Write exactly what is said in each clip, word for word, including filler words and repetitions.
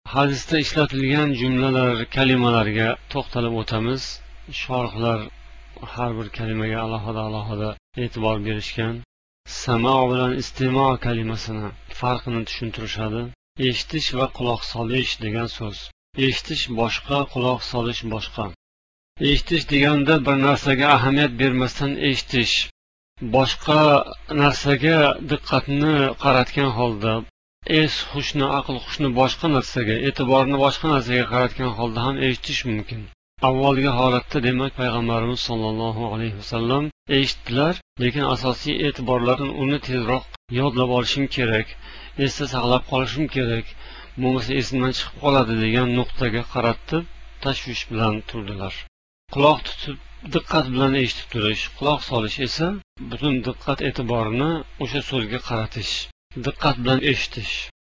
Hadisda ishlatilgan jumlalar, kalimalarga to'xtalib o'tamiz. Shorihlar har bir kalimaga alohida alohida e'tibor berishgan. Samo bilan istimo kalimasini farqini tushuntirishadi. Eshitish va quloq solish degan so'z. Eshitish boshqa, quloq solish boshqa. Eshitish deganda bir narsaga ahamiyat bermasdan eshitish, boshqa narsaga diqqatni qaratgan holda, es xushni, aql xushni boshqa narsaga, e'tiborni boshqa narsaga qaratgan holda ham eshitish mumkin. Avvalgi holatda demak payg'ambarimiz sollallohu alayhi vasallam eshitdilar, lekin asosiy e'tiborlarini uni tezroq yodlab olishim kerak, esda saqlab qolishim kerak, bo'lmasa esimdan chiqib qoladi degan nuqtaga qaratib tashvish bilan turdilar. Quloq tutib diqqat bilan eshitib turish, quloq solish esa butun diqqat e'tiborini o'sha so'zga qaratish, diqqat bilan eshitish.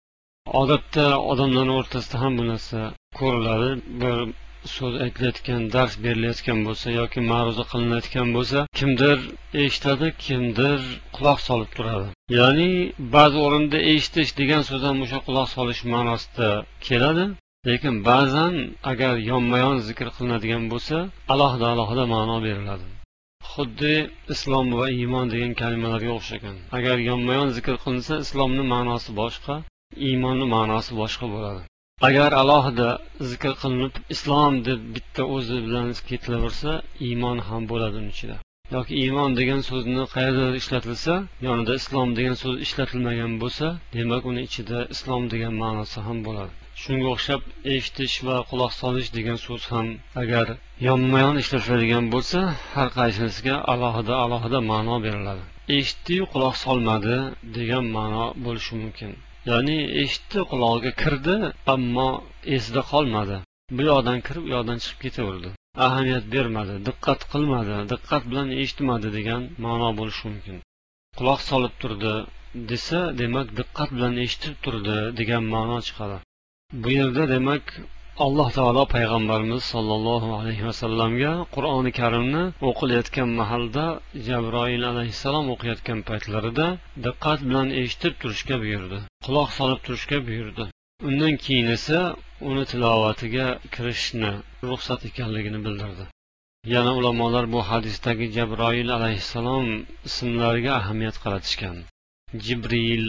Odatda odamlarning o'rtasida ham bu narsa ko'riladi. Bir so'z aytilayotgan, dars berilayotgan bo'lsa yoki ma'ruza qilinayotgan bo'lsa, kimdir eshitadi, kimdir quloq solib turadi. Ya'ni ba'zi o'rinda eshitish degan so'z ham o'sha quloq solish ma'nosida keladi. Lekin ba'zan agar yonma-yon zikr qilinadigan bo'lsa, alohida alohida ma'no beriladi. Xuddi islom va iymon degan kalimalarga o'xshagan. Agar yonma-yon zikr qilinsa, islomning ma'nosi boshqa, iymonning ma'nosi boshqa bo'ladi. Agar alohida zikr qilinib islom deb bitta o'zi bilan ketilaversa, iymon ham bo'ladi uning ichida. Yoki iymon degan so'zni qayerda ishlatilsa, yonida islom degan so'z ishlatilmagan bo'lsa, demak uning ichida islom degan ma'nosi ham bo'ladi. Shunga o'xshab eshitish va quloq solish degan so'z ham agar yonma-yon ishlatiladigan bo'lsa, har qaysinisiga alohida alohida ma'no beriladi. Eshitdi-yu quloq solmadi degan ma'no bo'lishi mumkin. Ya'ni eshitdi, quloqiga kirdi, ammo esida qolmadi. Bu yoqdan kirib, u yoqdan chiqib ketaverdi. Ahamiyat bermadi, diqqat qilmadi, diqqat bilan eshitmadi degan ma'no bo'lishi mumkin. Quloq solib turdi desa, demak diqqat bilan eshitib turdi degan ma'no chiqadi. Bu yerda demak Alloh taolo payg'ambarimiz sollallohu alayhi vasallamga Qur'oni Karimni o'qilayotgan mahalda Jabroil alayhissalom o'qiyotgan paytlarida diqqat bilan eshitib turishga buyurdi, quloq solib turishga buyurdi. Undan keyin esa uni tilovatiga kirishni ruxsat ekanligini bildirdi. Yana ulamolar bu hadisdagi Jabroil alayhissalom ismlariga ahamiyat qaratishgan. Jibril,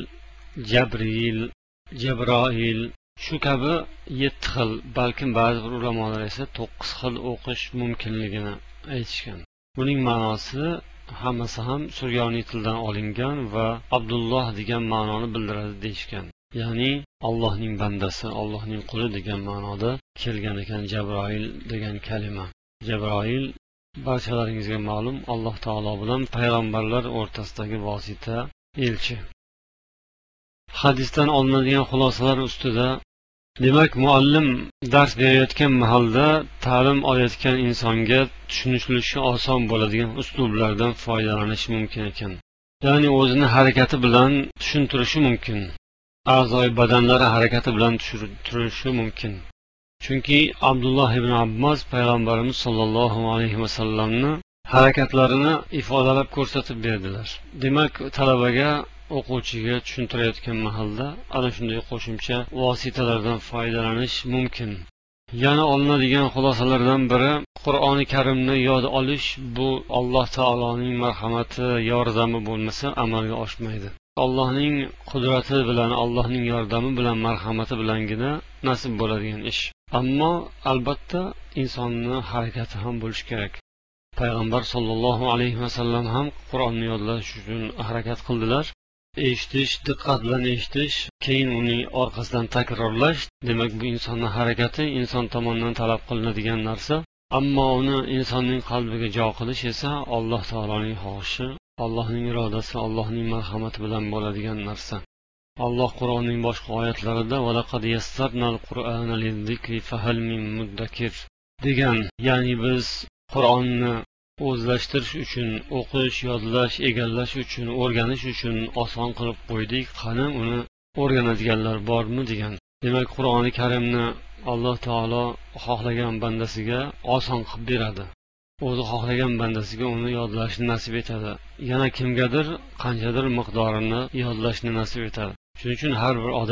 Jabril, Jabroil shu kabi yetti xil, balkim ba'zi bir ulamolar esa to'qqiz xil o'qish mumkinligini aytishgan. Buning ma'nosi hammasi ham Suryoniy tildan olingan va Abdulloh degan ma'noni bildiradi deyishgan. Ya'ni Allohning bandasi, Allohning quli degan ma'noda kelgan ekan Jabroil degan kalima. Jabroil barchalaringizga ma'lum Alloh taolo bilan payg'ambarlar o'rtasidagi vosita, elchi. Hadisdan olinadigan xulosalar ustida demak muallim dars berayotgan mahalda ta'lim olayotgan insonga tushunilishi oson bo'ladigan uslublardan foydalanish mumkin ekan. Ya'ni o'zini harakati bilan tushuntirishi mumkin. A'zoy badanlari harakati bilan tushuntirishi mumkin. Chunki Abdulloh ibn Abbos payg'ambarimiz sollallohu alayhi vasallamni harakatlarini ifodalab ko'rsatib berdilar. Demak, talabaga, o'quvchiga tushuntirayotgan mahalda ana shunday qo'shimcha vositalardan foydalanish mumkin. Yana olinadigan xulosalardan biri Qur'oni Karimni yod olish. Bu Alloh taoloning marhamati, yordami bo'lmasa amalga oshmaydi. Allohning qudrati bilan, Allohning yordami bilan, marhamati bilangina nasib bo'ladigan ish. Ammo albatta insonning harakati ham bo'lishi kerak. Payg'ambar sollallohu alayhi vasallam ham Qur'onni yodlash uchun harakat qildilar. Eshitish, diqqat bilan eshitish, keyin uning orqasidan takrorlash. Demak, bu insonning harakati, inson tomonidan talab qilinadigan narsa. Ammo uni insonning qalbiga jo qilish esa Alloh taoloning xohishi, Allohning irodasi, Allohning marhamati bilan bo'ladigan narsa. Alloh Qur'onning boshqa oyatlarida "Va laqad yassarnal Qur'ana liz-zikri fahal min muddakir" degan, ya'ni biz Qur'onni o'zlashtirish uchun, o'qish, yodlash, egallash uchun, o'rganish uchun oson qilib qo'ydik. Qani uni o'rganadiganlar bormi degan. Demak, Qur'oni Karimni Alloh taolo xohlagan bandasiga oson qilib beradi. O'zi xohlagan bandasiga uni yodlashni nasib etadi. Yana kimgadir qanchadir miqdorini yodlashni nasib etadi. Shuning uchun har bir odam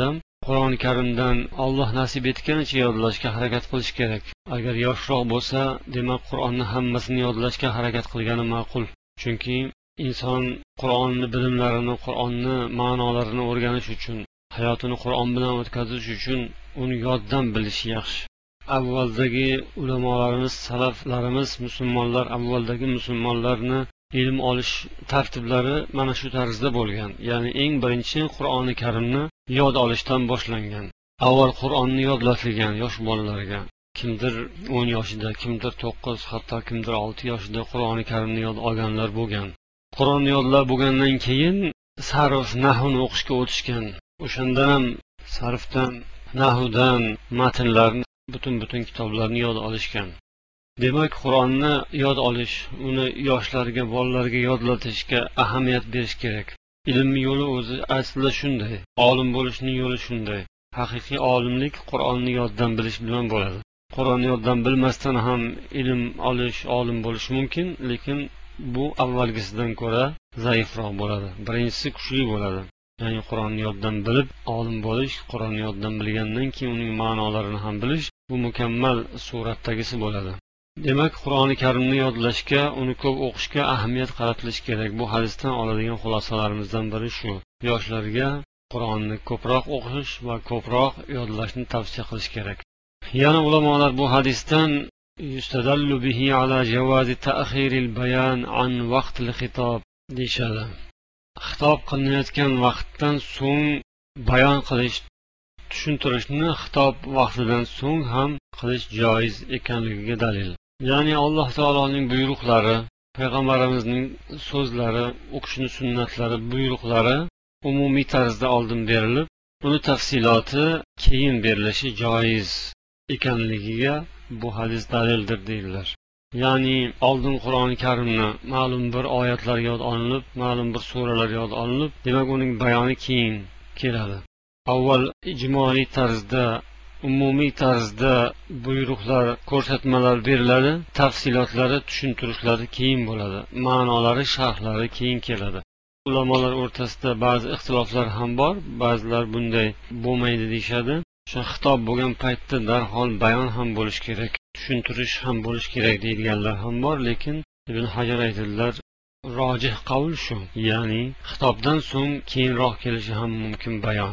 qur'oni karimdan Alloh nasib etganicha yodlashga harakat qilish kerak. Agar yoshroq bo'lsa, demak qur'onni hammasini yodlashga harakat qilgani ma'qul. Chunki inson qur'onni bilimlarini, qur'onni ma'nolarini o'rganish uchun, hayotini qur'on bilan o'tkazish uchun uni yoddan bilishi yaxshi. Avvaldagi ulamolarimiz, salaflarimiz, musulmonlar avvaldagi musulmonlarni ilm olish tartiblari mana shu tarzda bo'lgan. Ya'ni eng birinchi Qur'oni Karimni yod olishdan boshlangan. Avval Qur'onni yodlatilgan yosh bolalarga. Kimdir o'n yoshida, kimdir to'qqiz, hatto kimdir olti yoshida Qur'oni Karimni yod olganlar bo'lgan. Qur'onni yodlab bo'lgandan keyin sarf, nahvni o'qishga o'tishgan. O'shandan ham sarfdan, nahvdan matnlarni, butun butun kitoblarni yod olishgan. Demak, Qur'onni yod olish, uni yoshlarga, bolalarga yodlatishga ahamiyat berish kerak. Ilm yo'li o'zi aslida shunday. Olim bo'lishning yo'li shunday. Haqiqiy olimlik Qur'onni yoddan bilish bilan bo'ladi. Qur'onni yoddan bilmasdan ham ilm olish, olim bo'lish mumkin, lekin bu avvalgisidan ko'ra zaifroq bo'ladi. Birinchisi kuchli bo'ladi. Ya'ni Qur'onni yoddan bilib, olim bo'lish, Qur'onni yoddan bilgandan keyin uning ma'nolarini ham bilish, bu mukammal suratdagisi bo'ladi. Demak, Qur'oni Karimni yodlashga, uni ko'p o'qishga ahamiyat qaratilish kerak. Bu hadisdan oladigan xulosalarimizdan biri shu. Yoshlarga Qur'onni ko'proq o'qish va ko'proq yodlashni tavsiya qilish kerak. Yana ulamolar bu hadisdan yustadallu bihi ala jawazi ta'khiril bayan an vaqtil xitob deyshadi. Xitob qilinayotgan vaqtdan so'ng bayon qilish, tushuntirishni xitob vaqtidan so'ng ham qilish joiz ekanligiga dalil. Ya'ni Alloh taoloning buyruqlari, payg'ambarimizning so'zlari, o'qishni sunnatlari, buyruqlari umumiy tarzda oldin berilib, uni tafsiloti keyin berilishi joiz ekanligiga bu hadis dalildir deydilar. Ya'ni oldin Qur'oni Karimni ma'lum bir oyatlar yod olinib, ma'lum bir suralar yod olinib, demak uning bayoni keyin keladi. Avval ijmoliy tarzda, umumiy tarzda buyruqlar, ko'rsatmalar beriladi, tafsilotlari, tushuntirishlari keyin bo'ladi, ma'nolari, sharhlari keyin keladi. Ulamolar o'rtasida ba'zi ixtiloflar ham bor, ba'zilar bunday bo'lmaydi deyshadi. Shu xitob bo'lgan paytda darhol bayon ham bo'lish kerak, tushuntirish ham bo'lish kerak deydiganlar ham bor, lekin Ibn Hajar aytadilar, rojih qavl shu, ya'ni xitobdan so'ng keyinroq kelishi ham mumkin bayon.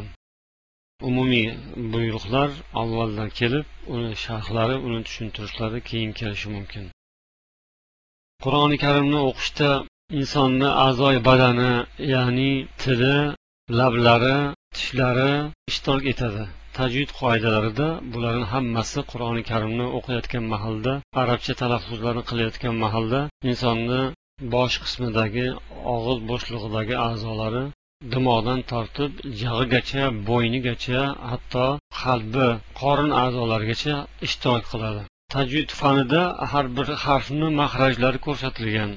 Umumiy buyruqlar avvaldan kelib, uni sharhlari, uni tushuntirishlari keyin kelishi mumkin. Qur'oni Karimni o'qishda insonning a'zoy badani, ya'ni tili, lablari, tishlari ishtirok etadi. Tajvid qoidalarida bularning hammasi Qur'oni Karimni o'qiyotgan mahalda, arabcha talaffuzlarni qilayotgan mahalda insonning bosh qismidagi, og'iz bo'shlig'idagi a'zolari dimoqdan tortib jag'igacha, bo'ynigacha, hatto qalbi, qorin a'zolarigacha ishtirok qiladi. Tajvid fanida har bir harfning mahrajlari ko'rsatilgan.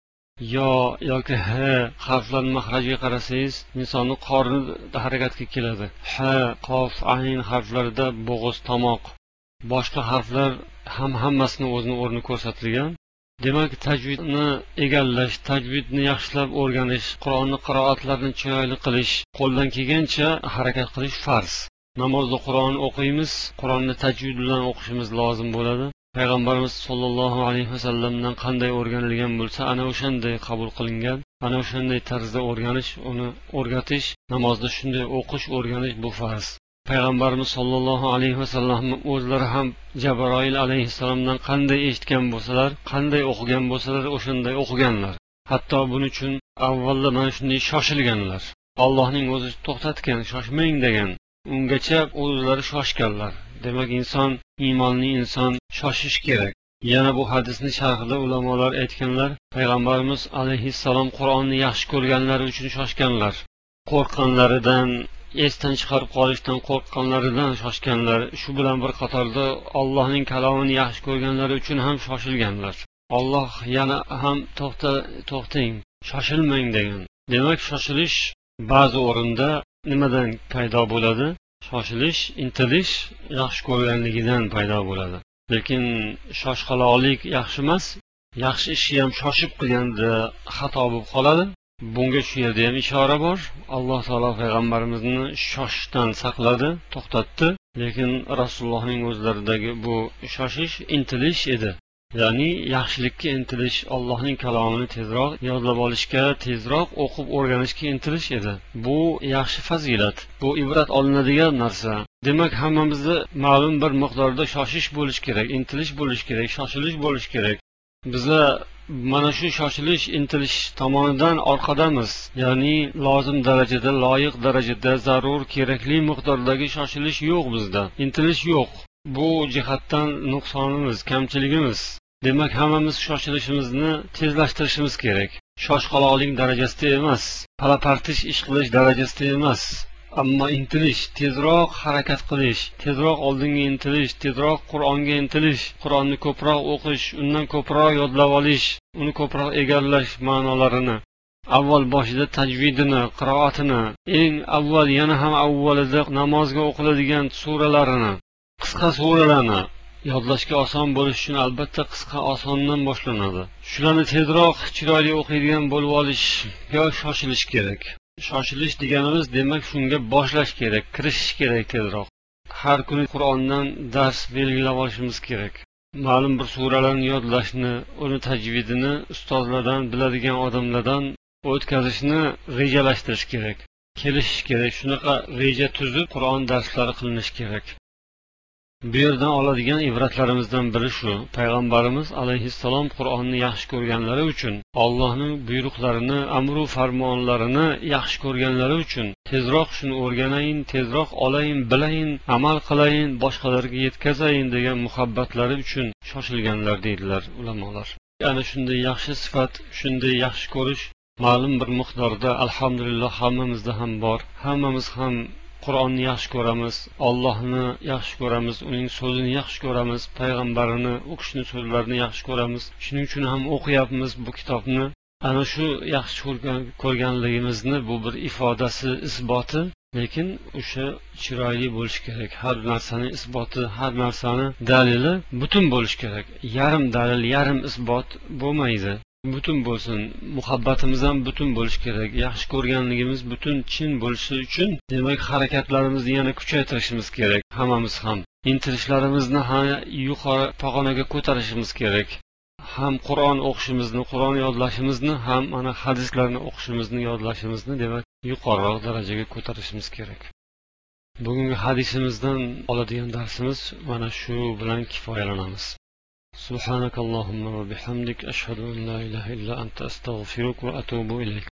Yo yoki h harflar mahrajiga qarasangiz, insonning qorni harakatga keladi. H, qof, ayn harflarida bo'g'iz, tomoq, boshqa harflar ham hammasini o'zining o'rni ko'rsatilgan. Demak, tajvidni egallash, tajvidni yaxshilab o'rganish, Qur'onni qiroatlarini chiroyli qilish, qo'ldan kelgancha harakat qilish farz. Namozda Qur'on o'qiymiz, Qur'onni tajvid bilan o'qishimiz lozim bo'ladi. Payg'ambarimiz sollallohu alayhi vasallamdan qanday o'rganilgan bo'lsa, ana o'shanday qabul qilingan, ana o'shanday tarzda o'rganish, uni o'rgatish, namozda shunday o'qish, o'rganish bu farz. Payg'ambarimiz sollallohu alayhi vasallam o'zlari ham Jabroil alayhissalomdan qanday eshitgan bo'lsalar, qanday o'qigan bo'lsalar, o'shanday o'qiganlar. Hatto buning uchun avvalda mana shunday shoshilganlar. Allohning o'zi to'xtatgan, shoshmang degan. Ungacha o'zlari shoshganlar. Demak, inson, iymonli inson shoshish kerak. Yana bu hadisning sharhida ulamolar aytganlar, payg'ambarimiz alayhissalom Qur'onni yaxshi ko'rganlari uchun shoshganlar. Qo'rqqanlaridan, esdan chiqarib qolishdan qo'rqqanlaridan shoshganlar. Shu bilan bir qatorda Allohning kalomini yaxshi ko'rganlari uchun ham shoshilganlar. Alloh yana ham to'xta, to'xtang, shoshilmang degan. Demak, shoshilish ba'zi o'rinda nimadan paydo bo'ladi? Shoshilish, intilish yaxshi ko'rganligidan paydo bo'ladi. Lekin shoshqaloqlik yaxshi emas. Yaxshi ishni ham shoshib qilganda xato bo'lib qoladi. Bunga shu yerda ham ishora bor. Alloh taolo payg'ambarimizni shoshishdan saqladi, to'xtatdi. Lekin Rasulullohning o'zlaridagi bu shoshish intilish edi. Ya'ni yaxshilikka intilish, Allohning kalomini tezroq yodlab olishga, tezroq o'qib o'rganishga intilish edi. Bu yaxshi fazilat, bu ibrat olinadigan narsa. Demak, hammamizda ma'lum bir miqdorda shoshish bo'lish kerak, intilish bo'lish kerak, shoshilish bo'lish kerak. Bizlar mana shu shoshilish, intilish tomonidan orqadamiz. Ya'ni lozim darajada, loyiq darajada, zarur, kerakli miqdordagi shoshilish yo'q bizda. Intilish yo'q. Bu jihatdan nuqsonimiz, kamchiligimiz. Demak, hammamiz shoshilishimizni tezlashtirishimiz kerak. Shoshqaloqlik darajasida emas, palapartish ish qilish darajasida emas. Ammo intilish, tezroq harakat qilish, tezroq oldinga intilish, tezroq Qur'onga intilish, Qur'onni ko'proq o'qish, undan ko'proq yodlab olish, uni ko'proq egallash ma'nolarini. Avval boshida tajvidini, qiroatini, eng avval yana ham avvalida namozga o'qiladigan suralarini, qisqa suralarni yodlashga oson bo'lish uchun albatta qisqa osondan boshlanadi. Shularni tezroq chiroyli o'qiydigan bo'lib olishga shoshilish kerak. Shoshilish deganimiz demak shunga boshlash kerak, kirishish kerak tezroq. Har kuni Qur'ondan dars belgilab olishimiz kerak. Ma'lum bir suralarni yodlashni, uni tajvidini ustozlardan, biladigan odamlardan o'tkazishni rejalashtirish kerak. Kelishish kerak. Shunaqa reja tuzib Qur'on darslari qilinish kerak. Bu yerdan oladigan ibratlarimizdan biri shu: payg'ambarimiz alayhissalom Qur'onni yaxshi ko'rganlari uchun, Allohning buyruqlarini, amru farmonlarini yaxshi ko'rganlari uchun tezroq shuni o'rganayin, tezroq olayin, bilayin, amal qilayin, boshqalarga yetkazayin degan muhabbatlari uchun shoshilganlar deydilar ulamolar. Ana shunday yaxshi sifat, shunday yaxshi ko'rish ma'lum bir miqdorda alhamdulillah hammamizda ham bor. Hammamiz ham Qur'onni yaxshi ko'ramiz, Allohni yaxshi ko'ramiz, uning so'zini yaxshi ko'ramiz, payg'ambarini, u kishining so'zlarini yaxshi ko'ramiz. Shuning uchun ham o'qiyapmiz bu kitobni. Ana shu yaxshi ko'rganligimizni bu bir ifodasi, isboti, lekin o'sha chiroyli bo'lish kerak. Har narsaning isboti, har narsani dalili butun bo'lish kerak. Yarim dalil, yarim isbot bo'lmaydi. Butun bo'lsin, muhabbatimiz ham butun bo'lish kerak. Yaxshi ko'rganligimiz butun chin bo'lishi uchun demak harakatlarimizni yana kuchaytirishimiz kerak. Hammamiz ham intilishlarimizni ham yuqori pog'onaga ko'tarishimiz kerak. Ham Qur'on o'qishimizni, Qur'on yodlashimizni, ham mana hadislarni o'qishimizni, yodlashimizni demak yuqoriroq darajaga ko'tarishimiz kerak. Bugungi hadisimizdan oladigan darsimiz mana shu bilan kifoyalanamiz. سبحانك اللهم وبحمدك أشهد أن لا إله إلا أنت أستغفرك وأتوب إليك.